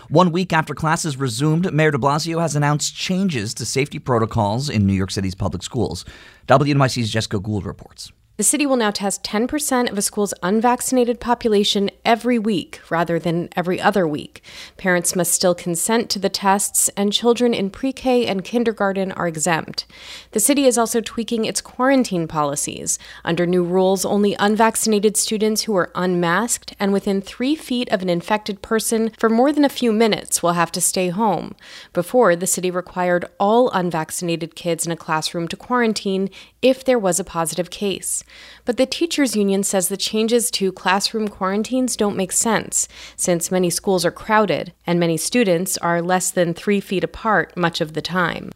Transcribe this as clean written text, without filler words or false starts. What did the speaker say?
1 week after classes resumed, Mayor de Blasio has announced changes to safety protocols in New York City's public schools. WNYC's Jessica Gould reports. The city will now test 10% of a school's unvaccinated population every week rather than every other week. Parents must still consent to the tests, and children in pre-K and kindergarten are exempt. The city is also tweaking its quarantine policies. Under new rules, only unvaccinated students who are unmasked and within 3 feet of an infected person for more than a few minutes will have to stay home. Before, the city required all unvaccinated kids in a classroom to quarantine if there was a positive case. But the teachers' union says the changes to classroom quarantines don't make sense, since many schools are crowded and many students are less than 3 feet apart much of the time.